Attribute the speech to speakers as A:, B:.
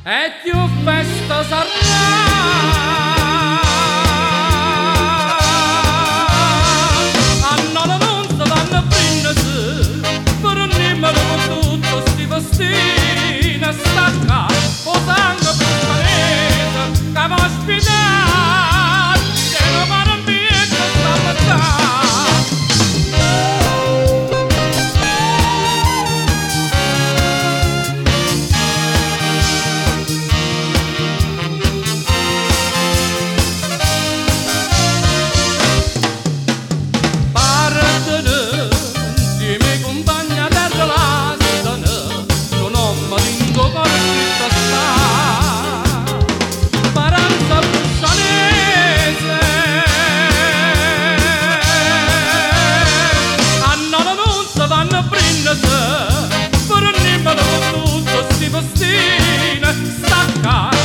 A: e più festa sarà. A nonna non si vanno a prendere per un numero con tutto sti vestini, stacca o sangue per palese che va a spiegare che non va a via che sta a mattare. Per un numero con tutto sti vestini, stacca